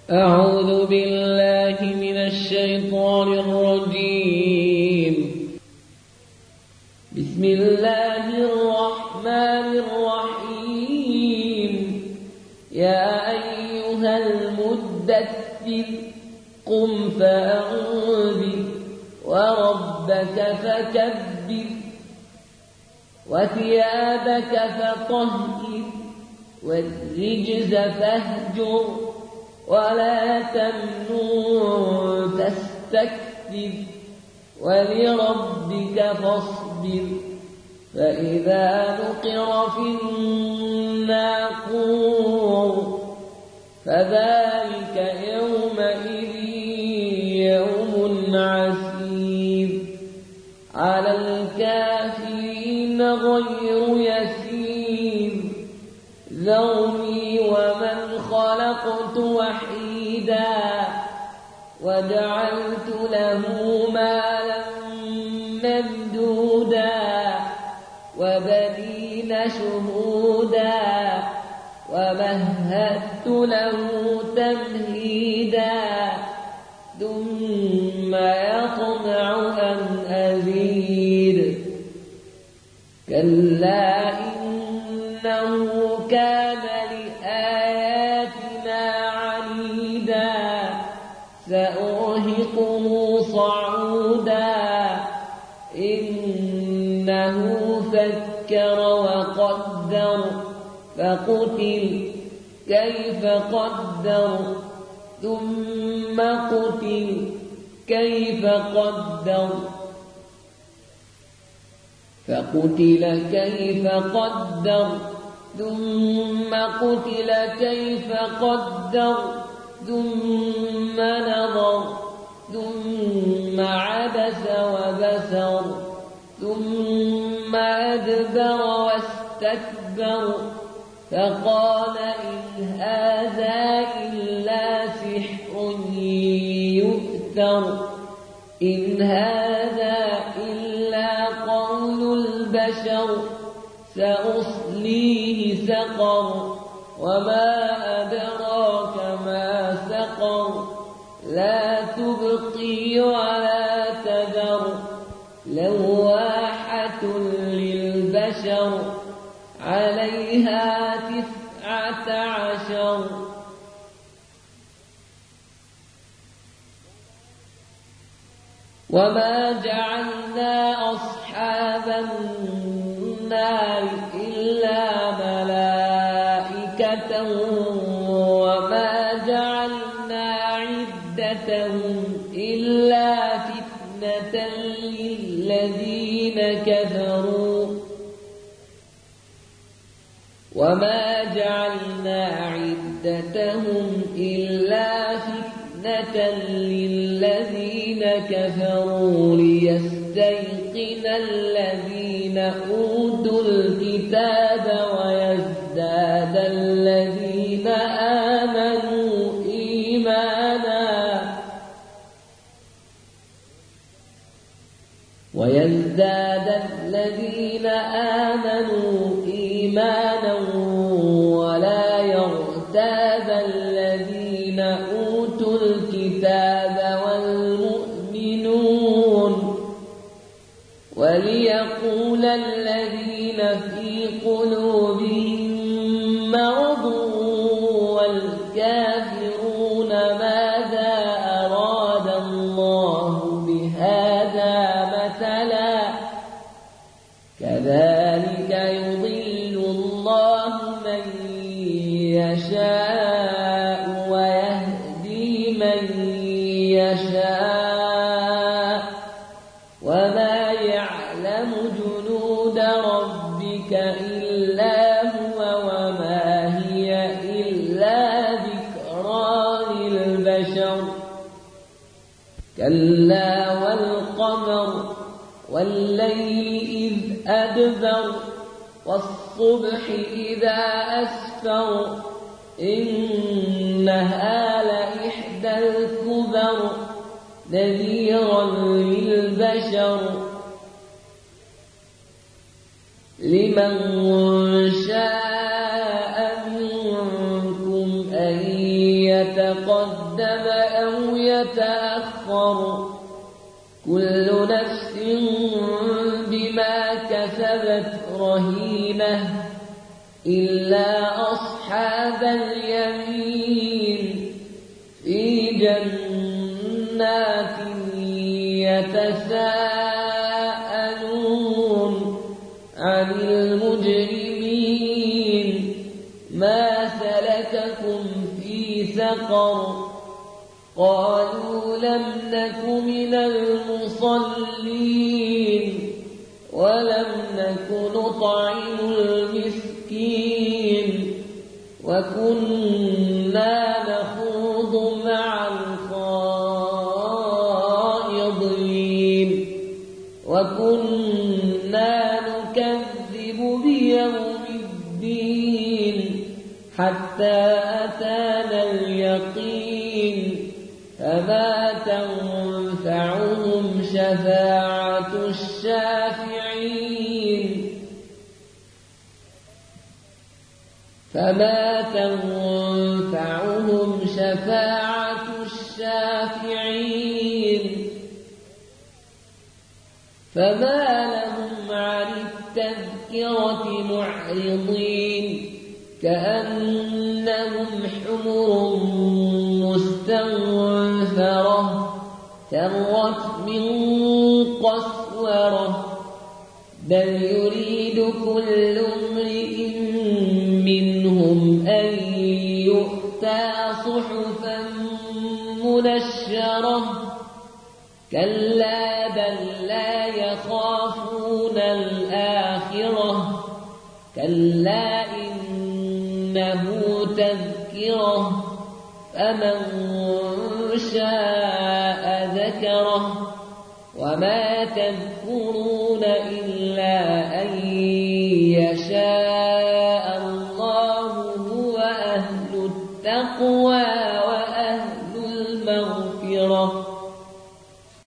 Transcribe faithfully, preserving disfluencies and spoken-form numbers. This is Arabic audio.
أعوذ بالله من الشيطان الرجيم. بسم الله الرحمن الرحيم. يا أيها المدثر قم فأنذر وربك فكبر وثيابك فطهر والرجز فاهجر ولا تمنن تستكثر ولربك فاصبر. فإذا نقر في الناقور فذلك يومئذ يوم عسير على الكافرين غير يسير. ذرني ومن خلقت وحيدا وجعلت له مالا ممدودا وبنين شهودا ومهدت له تمهيدا ثم يطمع أن أزيد. كلا إنه كان لآياتنا عنيدا سأرهقه صعودا. إنه فكر وقدر فقتل كيف قدر ثم قتل كيف قدر فقتل كيف قدر ثم قتل كيف قدر ثم نظر ثم عبس وبسر ثم أدبر واستكبر فقال إن هذا إلا سحر يؤثر إن هذا إلا قول البشر سأصليه سقر وما أدراك ما سقر لا تبقي ولا تذر لواحة للبشر عليها تسعة عشر. وما جعلنا أصحاب النار إلا ملائكة وما جعلنا عدتهم إلا فتنة للذين كفروا وما جعلنا عدتهم إلا فتنة للذين كفروا ليستيقن الذين أوتوا الكتاب ويزداد الذين آمنوا إيمانا ويزداد الذين آمنوا إيمانا ولا يرتاب الذين أوتوا الكتاب والمؤمنون وليقول الذين في قلوبهم مرض والكافرون ماذا أراد الله بهذا مثلا كذلك يضل الله من يشاء ويهدي من يشاء وما يعلم جنود ربك إلا هو وما هي إلا ذكرى للبشر. كلا والقمر والليل إذ أدبر والصبح إذا أسفر إنها لإحدى الكبر نذيرا للبشر لمن شاء منكم أن يتقدم أو يتأخر كل نفس بما كسبت رهينة إلا أصحاب اليمين في جنات يتساءلون عن المجرمين ما سلككم في سقر قالوا لم نك من المصلين ولم نك نطعم المسكين وكنا نخوض مع الخائضين وكنا نكذب بيوم الدين حتى أتانا اليقين فما تنفعهم شفاعة الشافعين فما تنفعهم شفاعة الشافعين فما لهم عن التذكرة معرضين كأنهم حمر مستنفرة فرت من قسورة بل يريد كل امرئ منهم أن يؤتى صحفا منشرة كلا بل لا يخافون الآخرة كلا إنه تذكرة فمن شاء ذكره وما تذكرون إلا أن يشاء الله هو أهل التقوى وأهل المغفرة